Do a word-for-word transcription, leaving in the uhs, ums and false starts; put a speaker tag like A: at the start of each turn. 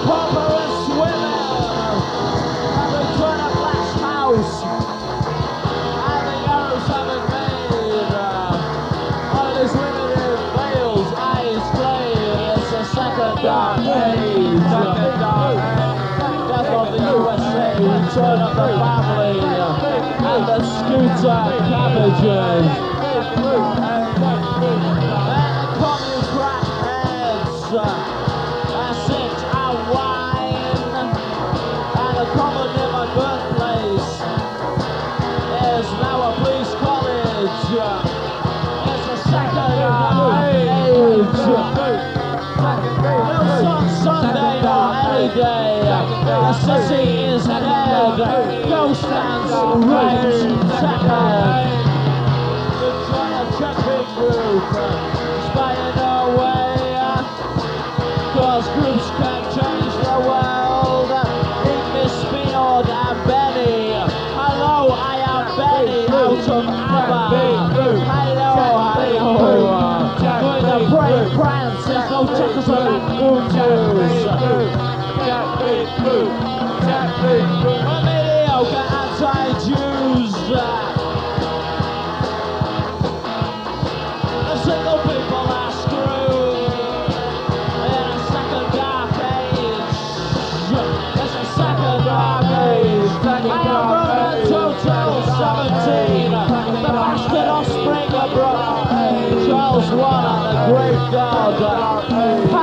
A: Pompous women have been trying to blast house, and the arrows haven't made. Uh, all these women in veils, eyes flame. It's a second dark age. Second dark age. Death of the U S A, return of the family, and the scooter cabbages. And the communist crackheads, uh, sit and wine, and the common near my birthplace is now a police college. It's a second age. Wilson Sunday or any day, the city is dead. Ghost dance reigns second. The China Chepping group, spying away, cause groups can change the world. Meet Miss Spinord and Benny. Hello, I am Benny out of ABBA. Hello, hello. Doing the brave prance, there's no Czechoslovakian news. Mediocre anti-Jews. The single people are screwed in a second dark age. It's a second dark age. I am Roman Total seventeen. The bastard offspring of brother Charles one and the great God.